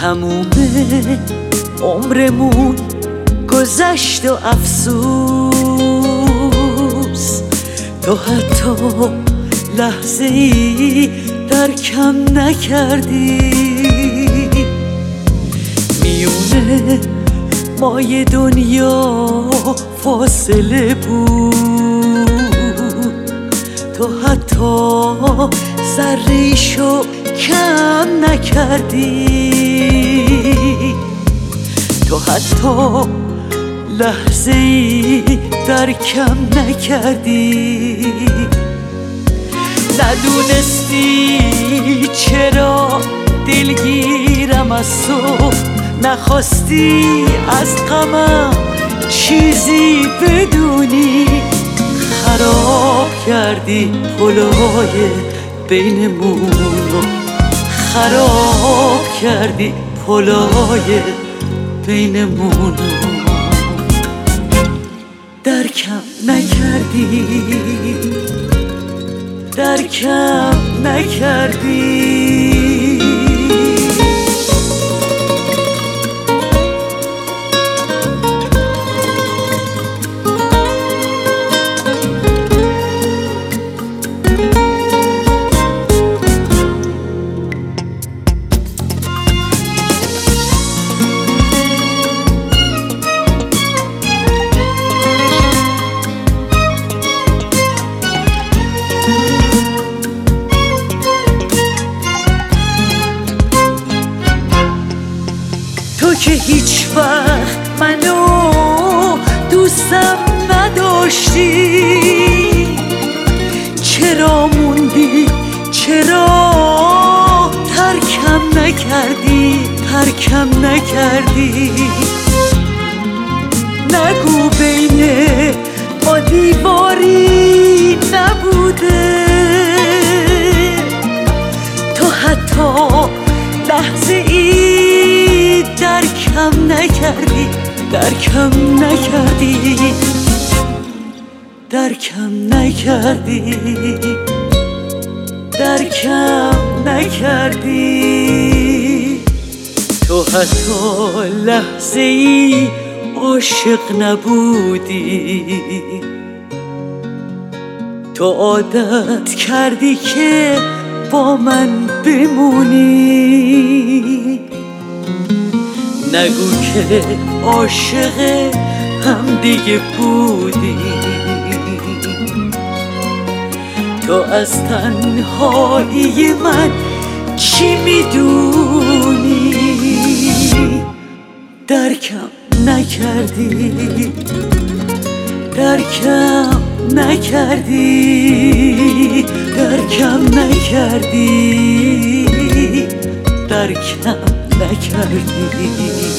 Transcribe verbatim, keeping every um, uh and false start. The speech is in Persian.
تموم عمرمون گذشت و افسوس، تو حتی لحظه ای درکم نکردی. میونه ما یه دنیا فاصله بود، تو حتی ذره‌ایشو کم نکردی. تو حتی لحظه ای درکم نکردی. ندونستی چرا دلگیرم از تو، نخواستی از غمم چیزی بدونی. خراب کردی پلای بینمونو، خراب کردی پلای بینمونو. درکم نکردی، درکم نکردی. تو که هیچ وقت منو دوستم نداشتی، چرا موندی، چرا ترکم نکردی، ترکم نکردی. نگو بین ما دیواری نبوده، تو حتی لحظه ای درکم نکردی، درکم نکردی، درکم نکردی، درکم نکردی. تو حتی لحظه ای عاشق نبودی، تو عادت کردی که با من بمونی. نگو که عاشق هم دیگه بودی، تو از تنهایی من چی میدونی. درکم نکردی، درکم نکردی، درکم نکردی، درکم نکردی.